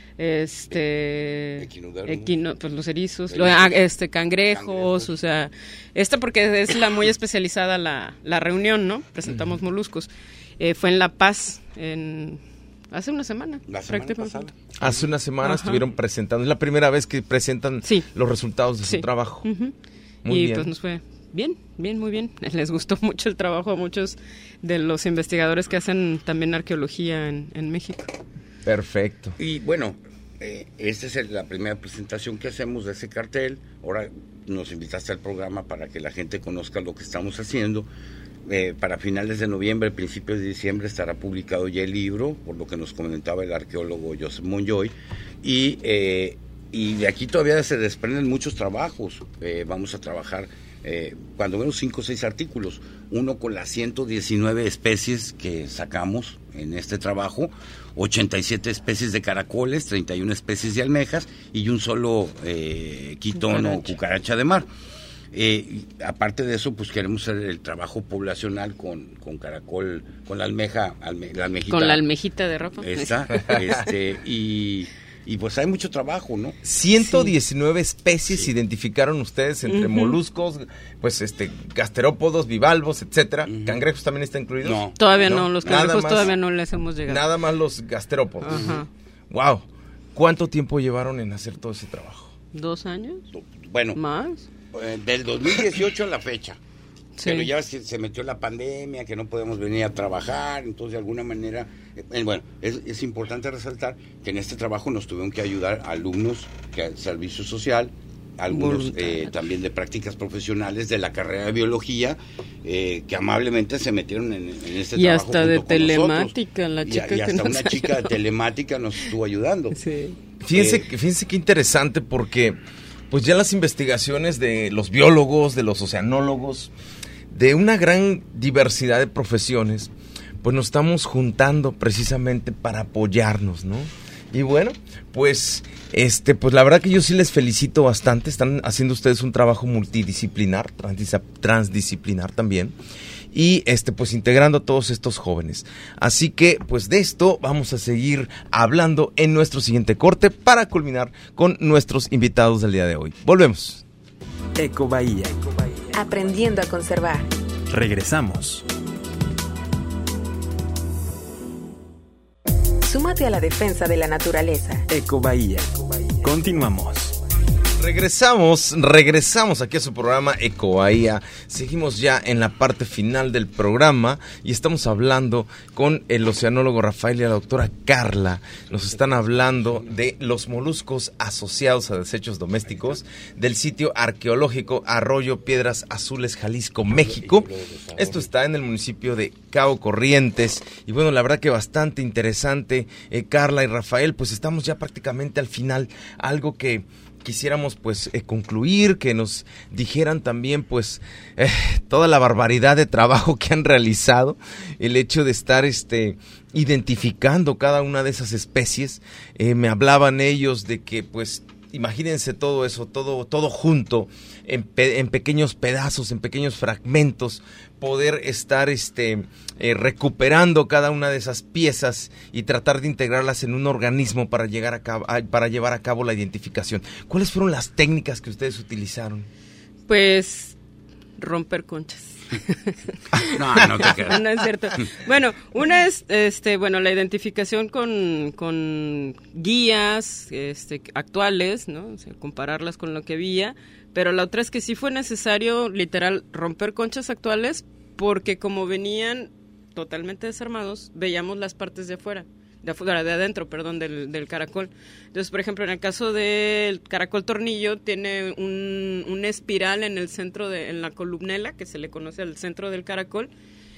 este Equinodermos. equino- pues los erizos, Erizos. lo- ah, este cangrejos, Cangrejos. o sea, esta porque es la muy especializada la, la reunión, ¿no? Presentamos moluscos. Eh, fue en La Paz, en hace una semana. La semana prácticamente. pasada. Hace una semana Ajá. estuvieron presentando, es la primera vez que presentan Sí. los resultados de Sí. su trabajo. Ujú. Muy y bien. pues nos fue bien, bien, muy bien. Les gustó mucho el trabajo a muchos de los investigadores que hacen también arqueología en, en México. Perfecto. Y bueno, eh, esta es el- la primera presentación que hacemos de ese cartel. Ahora nos invitaste al programa para que la gente conozca lo que estamos haciendo. Eh, para finales de noviembre, principios de diciembre estará publicado ya el libro, por lo que nos comentaba el arqueólogo Joseph Monjoy. Y, eh, y de aquí todavía se desprenden muchos trabajos. Eh, vamos a trabajar, eh, cuando menos cinco o seis artículos. Uno con las ciento diecinueve especies que sacamos en este trabajo, ochenta y siete especies de caracoles, treinta y una especies de almejas y un solo eh, quitón o Cucaracha. cucaracha de mar. Eh, y aparte de eso, pues queremos hacer el trabajo poblacional con, con caracol, con la almeja, alme- la almejita. Con la almejita de ropa. Esta, este, y, y pues hay mucho trabajo, ¿no? ciento diecinueve especies Sí. identificaron ustedes entre Ujú. moluscos, pues este gasterópodos, bivalvos, etcétera. Ujú. ¿Cangrejos también están incluidos? No. Todavía no, los Nada cangrejos más- todavía no les hemos llegado. Nada más los gasterópodos. Ajá. Wow. ¿Cuánto tiempo llevaron en hacer todo ese trabajo? ¿Dos años? Bueno, ¿más? Eh, del dos mil dieciocho a la fecha. Sí. Pero ya se, se metió la pandemia, que no podemos venir a trabajar, entonces de alguna manera, eh, bueno, es, es importante resaltar que en este trabajo nos tuvieron que ayudar alumnos que servicio social, algunos eh, también de prácticas profesionales de la carrera de biología, eh, que amablemente se metieron en, en este y trabajo. Y hasta de telemática, la chica y, y hasta que nos una chica de telemática nos estuvo ayudando. Sí. Fíjense, Eh, fíjense qué interesante, porque pues ya las investigaciones de los biólogos, de los oceanólogos, de una gran diversidad de profesiones, pues nos estamos juntando precisamente para apoyarnos, ¿no? Y bueno, pues este pues la verdad que yo sí les felicito bastante. Están haciendo ustedes un trabajo multidisciplinar, transdis- transdisciplinar también, y este pues integrando a todos estos jóvenes. Así que pues de esto vamos a seguir hablando en nuestro siguiente corte para culminar con nuestros invitados del día de hoy. Volvemos. Eco Bahía. Aprendiendo a conservar. Regresamos. Súmate a la defensa de la naturaleza. Eco Bahía. Continuamos. Regresamos, regresamos aquí a su programa Eco Bahía. Seguimos ya en la parte final del programa y estamos hablando con el oceanólogo Rafael y la doctora Carla. Nos están hablando de los moluscos asociados a desechos domésticos del sitio arqueológico Arroyo Piedras Azules, Jalisco, México. Esto está en el municipio de Cabo Corrientes y bueno, la verdad que bastante interesante. eh, Carla y Rafael, pues estamos ya prácticamente al final. Algo que quisiéramos pues eh, concluir, que nos dijeran también pues eh, toda la barbaridad de trabajo que han realizado, el hecho de estar este identificando cada una de esas especies. Eh, me hablaban ellos de que pues imagínense todo eso, todo, todo junto, en, pe- en pequeños pedazos, en pequeños fragmentos, poder estar este eh, recuperando cada una de esas piezas y tratar de integrarlas en un organismo para llegar a cabo, a, para llevar a cabo la identificación. ¿Cuáles fueron las técnicas que ustedes utilizaron? Pues romper conchas. No, no te creas. No es cierto. Bueno, una es, este, bueno, la identificación con, con guías, este, actuales, ¿no? O sea, compararlas con lo que había. Pero la otra es que sí fue necesario, literal, romper conchas actuales, porque como venían totalmente desarmados, veíamos las partes de afuera, de afuera, de adentro, perdón, del, del caracol. Entonces, por ejemplo, en el caso del caracol tornillo, tiene un, una espiral en el centro, de, en la columnela, que se le conoce al centro del caracol,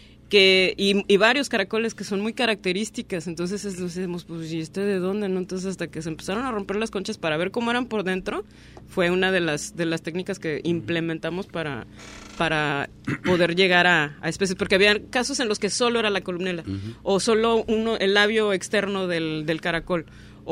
que y, y varios caracoles que son muy características. Entonces decimos, pues, ¿y este de dónde? ¿No? Entonces, hasta que se empezaron a romper las conchas para ver cómo eran por dentro, fue una de las de las técnicas que implementamos para para poder llegar a, a especies, porque había casos en los que solo era la columnela, uh-huh. o solo uno el labio externo del, del caracol,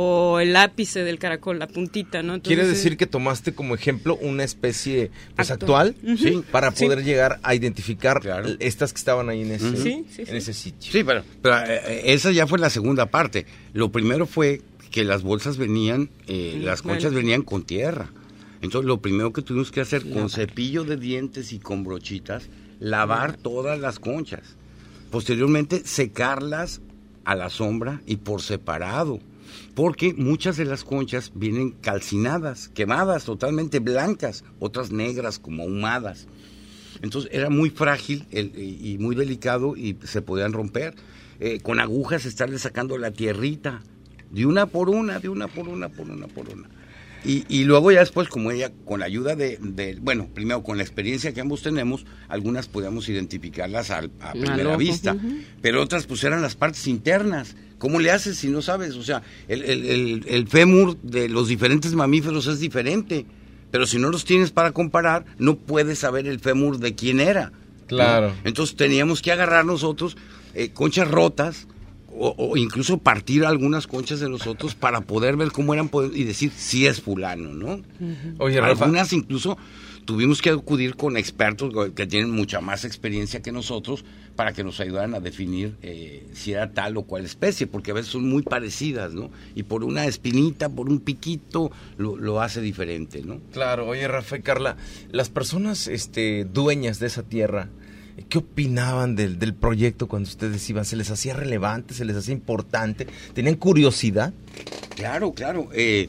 o el ápice del caracol, la puntita, ¿no? Entonces, ¿quiere decir que tomaste como ejemplo una especie pues, actual, uh-huh. sí, para poder sí. llegar a identificar claro. estas que estaban ahí en ese, uh-huh. sí, sí, en sí. ese sitio? Sí, pero, pero eh, esa ya fue la segunda parte. Lo primero fue que las bolsas venían, eh, sí, las conchas bueno. venían con tierra. Entonces lo primero que tuvimos que hacer con cepillo de dientes y con brochitas, lavar uh-huh. todas las conchas. Posteriormente secarlas a la sombra y por separado. Porque muchas de las conchas vienen calcinadas, quemadas, totalmente blancas, otras negras como ahumadas. Entonces era muy frágil el, y muy delicado y se podían romper. Eh, con agujas estarle sacando la tierrita, de una por una, de una por una, por una, por una. Y, y luego ya después, como ella, con la ayuda de, de, bueno, primero con la experiencia que ambos tenemos, algunas podíamos identificarlas a, a primera ojo, vista, uh-huh. pero otras pues eran las partes internas. ¿Cómo le haces si no sabes? O sea, el, el, el, el fémur de los diferentes mamíferos es diferente, pero si no los tienes para comparar, no puedes saber el fémur de quién era. Claro. ¿No? Entonces teníamos que agarrar nosotros eh, conchas rotas, O, o incluso partir algunas conchas de los otros para poder ver cómo eran y decir si es fulano, ¿no? Uh-huh. Oye, Rafa, algunas incluso tuvimos que acudir con expertos que tienen mucha más experiencia que nosotros para que nos ayudaran a definir eh, si era tal o cual especie, porque a veces son muy parecidas, ¿no? Y por una espinita, por un piquito, lo, lo hace diferente, ¿no? Claro. Oye, Rafa y Carla, las personas este, dueñas de esa tierra, ¿qué opinaban del, del proyecto cuando ustedes iban? ¿Se les hacía relevante? ¿Se les hacía importante? ¿Tenían curiosidad? Claro, claro. Eh,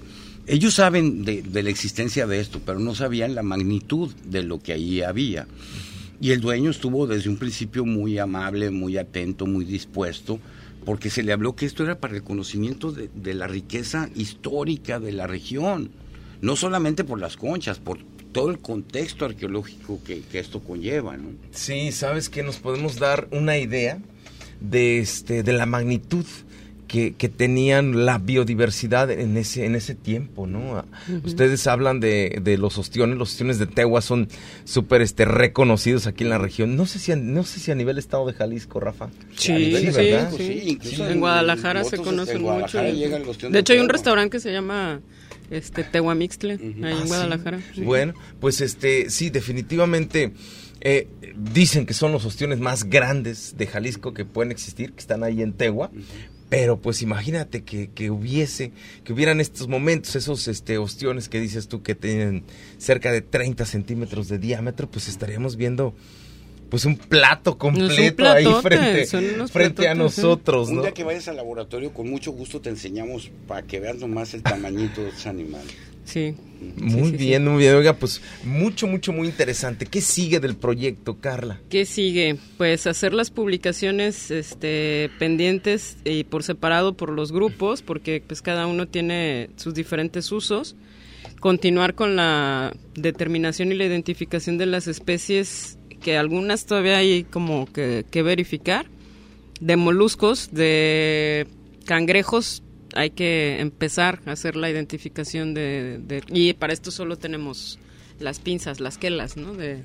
Ellos saben de, de la existencia de esto, pero no sabían la magnitud de lo que ahí había. Y el dueño estuvo desde un principio muy amable, muy atento, muy dispuesto, porque se le habló que esto era para el conocimiento de, de la riqueza histórica de la región, no solamente por las conchas, por todo el contexto arqueológico que, que esto conlleva, ¿no? Sí, sabes que nos podemos dar una idea de este de la magnitud que, que tenían la biodiversidad en ese en ese tiempo, ¿no? Uh-huh. Ustedes hablan de, de los ostiones, los ostiones de Tehua son súper este reconocidos aquí en la región. No sé si a, no sé si a nivel estado de Jalisco, Rafa. Sí, sí, sí, ¿verdad? sí, sí, incluso sí. en, En Guadalajara se conocen mucho. De hecho hay un restaurante que se llama este Tehuamixtle, uh-huh. ahí en ah, Guadalajara. Sí. Sí. Bueno, pues este sí, definitivamente eh, dicen que son los ostiones más grandes de Jalisco que pueden existir, que están ahí en Tehua. Uh-huh. Pero pues imagínate que, que hubiese, que hubieran estos momentos, esos este ostiones que dices tú que tienen cerca de treinta centímetros de diámetro, pues estaríamos viendo pues un plato completo un ahí frente, frente a nosotros, ¿no? Un día que vayas al laboratorio, con mucho gusto te enseñamos para que veas nomás el tamañito de ese animal. Sí. Muy sí, bien, sí. muy bien. Oiga, pues mucho, mucho, muy interesante. ¿Qué sigue del proyecto, Carla? ¿Qué sigue? Pues hacer las publicaciones este, pendientes y por separado por los grupos, porque pues cada uno tiene sus diferentes usos. Continuar con la determinación y la identificación de las especies, que algunas todavía hay como que, que verificar. De moluscos, de cangrejos, hay que empezar a hacer la identificación de, de y para esto solo tenemos las pinzas, las quelas, ¿no? De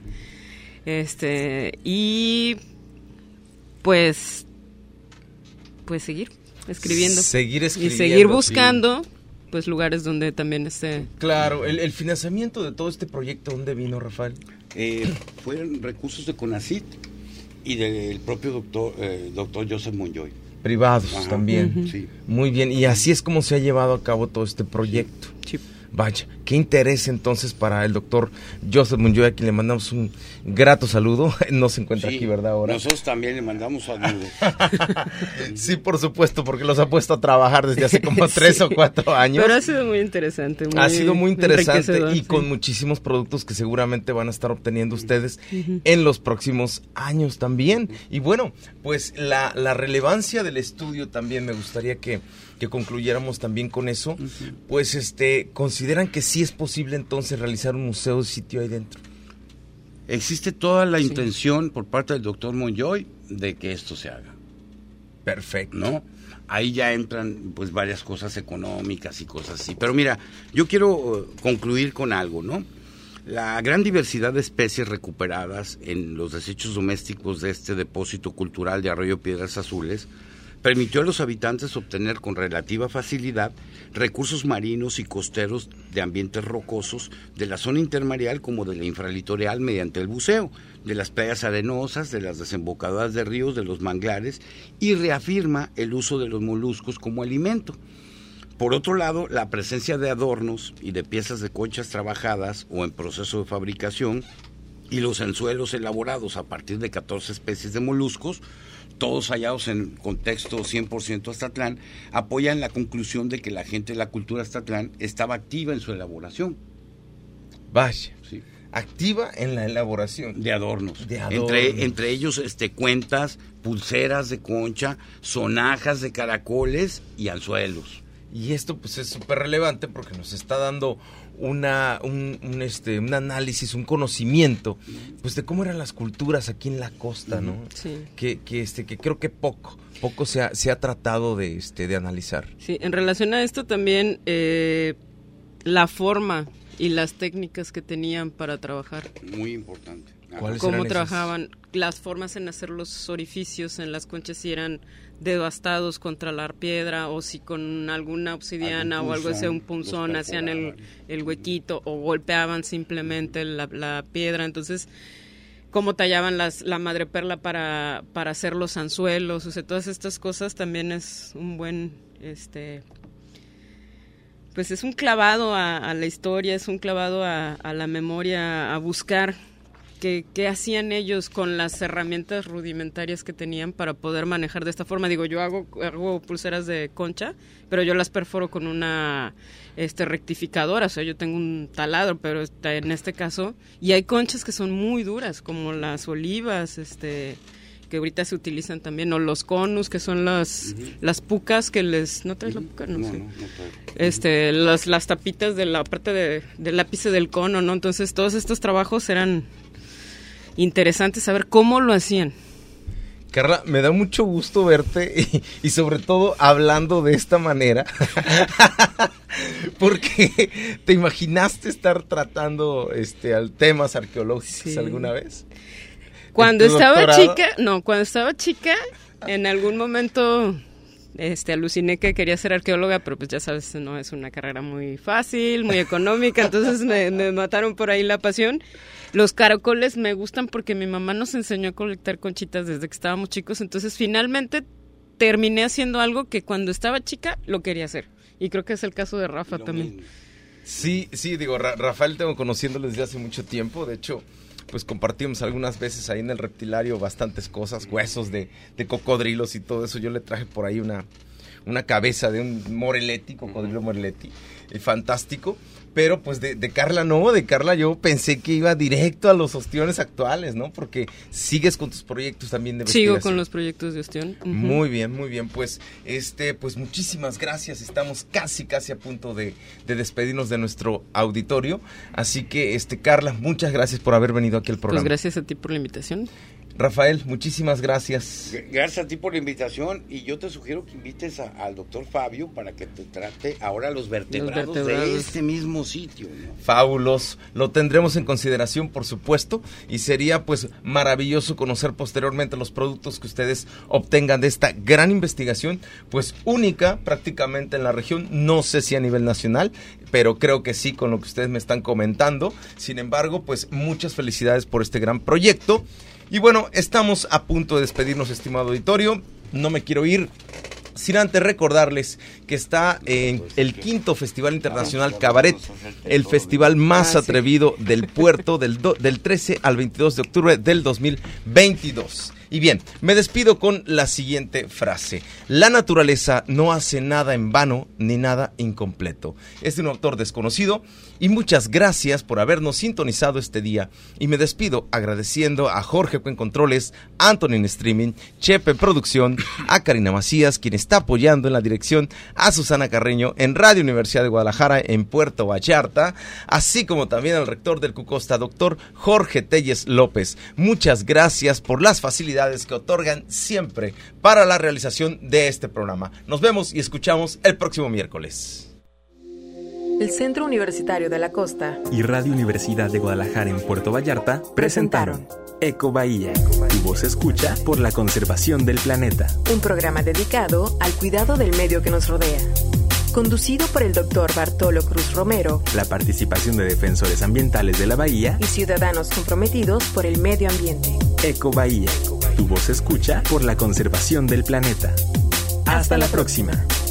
este y pues pues seguir escribiendo, seguir escribiendo y seguir buscando sí. pues lugares donde también esté. Claro, el, el financiamiento de todo este proyecto, ¿dónde vino, Rafael? Eh, fueron recursos de CONACYT y del propio doctor eh, doctor Joseph Monjoy. Privados. Ajá, también. Uh-huh. Sí. Muy bien, y así es como se ha llevado a cabo todo este proyecto. Sí. Vaya, qué interés entonces para el doctor Joseph Monjoy, a quien le mandamos un grato saludo. No se encuentra sí, aquí, ¿verdad? Ahora. Nosotros también le mandamos saludos. Sí, por supuesto, porque los ha puesto a trabajar desde hace como tres sí. o cuatro años. Pero ha sido muy interesante. Muy ha sido muy interesante y sí. con muchísimos productos que seguramente van a estar obteniendo ustedes uh-huh. en los próximos años también. Y bueno, pues la, la relevancia del estudio también me gustaría que... que concluyéramos también con eso, uh-huh. pues este, ¿consideran que sí es posible entonces realizar un museo de sitio ahí dentro? Existe toda la sí. intención por parte del doctor Monjoy de que esto se haga. Perfecto. ¿No? Ahí ya entran pues varias cosas económicas y cosas así. Pero mira, yo quiero uh, concluir con algo, ¿no? La gran diversidad de especies recuperadas en los desechos domésticos de este depósito cultural de Arroyo Piedras Azules permitió a los habitantes obtener con relativa facilidad recursos marinos y costeros de ambientes rocosos de la zona intermareal como de la infralitoreal mediante el buceo, de las playas arenosas, de las desembocaduras de ríos, de los manglares, y reafirma el uso de los moluscos como alimento. Por otro lado, la presencia de adornos y de piezas de conchas trabajadas o en proceso de fabricación y los anzuelos elaborados a partir de catorce especies de moluscos, todos hallados en contexto cien por ciento Aztatlán, apoyan la conclusión de que la gente de la cultura Aztatlán estaba activa en su elaboración. Vaya, sí. activa en la elaboración. De adornos. De adornos. Entre, entre ellos este, cuentas, pulseras de concha, sonajas de caracoles y anzuelos. Y esto pues es súper relevante porque nos está dando una un, un este un análisis, un conocimiento pues de cómo eran las culturas aquí en la costa, ¿no? Sí. Que que este que creo que poco poco se ha se ha tratado de este de analizar. Sí, en relación a esto también eh, la forma y las técnicas que tenían para trabajar. Muy importante. ¿Cuáles cómo eran trabajaban, esas? Las formas en hacer los orificios en las conchas, si eran devastados contra la piedra o si con alguna obsidiana Algún o algo así, un punzón, punzón, hacían el, el huequito o golpeaban simplemente la, la piedra. Entonces, cómo tallaban las, la madreperla para, para hacer los anzuelos, o sea, todas estas cosas también es un buen, este... pues es un clavado a, a la historia, es un clavado a, a la memoria, a buscar que, que hacían ellos con las herramientas rudimentarias que tenían para poder manejar de esta forma. Digo, yo hago, hago pulseras de concha, pero yo las perforo con una este rectificadora, o sea, yo tengo un taladro, pero en este caso, y hay conchas que son muy duras, como las olivas, este... que ahorita se utilizan también, o los conus, que son las uh-huh. las pucas que les... ¿No traes uh-huh. la puca? No, no sé. No, no este, uh-huh. las, las tapitas de la parte de, del lápice del cono, ¿no? Entonces, todos estos trabajos eran interesantes saber cómo lo hacían. Carla, me da mucho gusto verte y, y sobre todo hablando de esta manera, porque ¿te imaginaste estar tratando este, temas arqueológicos sí. alguna vez? Cuando estaba doctorado? chica, no, cuando estaba chica, en algún momento este, aluciné que quería ser arqueóloga, pero pues ya sabes, no es una carrera muy fácil, muy económica, entonces me, me mataron por ahí la pasión. Los caracoles me gustan porque mi mamá nos enseñó a colectar conchitas desde que estábamos chicos, entonces finalmente terminé haciendo algo que cuando estaba chica lo quería hacer. Y creo que es el caso de Rafa lo también. Mismo. Sí, sí, digo, Ra- Rafael tengo conociéndolo desde hace mucho tiempo, de hecho... pues compartimos algunas veces ahí en el reptilario bastantes cosas, huesos de, de cocodrilos y todo eso. Yo le traje por ahí una, una cabeza de un Morelletti, cocodrilo Morelletti, eh, fantástico. Pero pues de, de Carla no, de Carla yo pensé que iba directo a los ostiones actuales, ¿no? Porque sigues con tus proyectos también de investigación. Sigo con los proyectos de ostión. Uh-huh. Muy bien, muy bien. Pues este, pues muchísimas gracias. Estamos casi, casi a punto de, de despedirnos de nuestro auditorio. Así que, este, Carla, muchas gracias por haber venido aquí al programa. Pues gracias a ti por la invitación. Rafael, muchísimas gracias. Gracias a ti por la invitación y yo te sugiero que invites a, al doctor Fabio para que te trate ahora los vertebrados, los vertebrados. de este mismo sitio, ¿no? Fabuloso, lo tendremos en consideración, por supuesto, y sería pues maravilloso conocer posteriormente los productos que ustedes obtengan de esta gran investigación, pues única prácticamente en la región, no sé si a nivel nacional, pero creo que sí con lo que ustedes me están comentando. Sin embargo, pues muchas felicidades por este gran proyecto. Y bueno, estamos a punto de despedirnos, estimado auditorio. No me quiero ir sin antes recordarles que está en el quinto Festival Internacional Cabaret, el festival más atrevido del puerto del, do, del trece al veintidós de octubre del dos mil veintidós. Y bien, me despido con la siguiente frase. La naturaleza no hace nada en vano ni nada incompleto. Es de un autor desconocido y muchas gracias por habernos sintonizado este día. Y me despido agradeciendo a Jorge en Controles, Anthony en Streaming, Chepe en Producción, a Karina Macías, quien está apoyando en la dirección, a Susana Carreño en Radio Universidad de Guadalajara en Puerto Vallarta, así como también al rector del Cucosta, doctor Jorge Telles López. Muchas gracias por las facilidades que otorgan siempre para la realización de este programa. Nos vemos y escuchamos el próximo miércoles. El Centro Universitario de la Costa y Radio Universidad de Guadalajara en Puerto Vallarta presentaron Eco Bahía, tu voz escucha por la conservación del planeta. Un programa dedicado al cuidado del medio que nos rodea. Conducido por el doctor Bartolo Cruz Romero. La participación de defensores ambientales de la bahía y ciudadanos comprometidos por el medio ambiente. Eco Bahía, tu voz escucha por la conservación del planeta. Hasta, Hasta la próxima. próxima.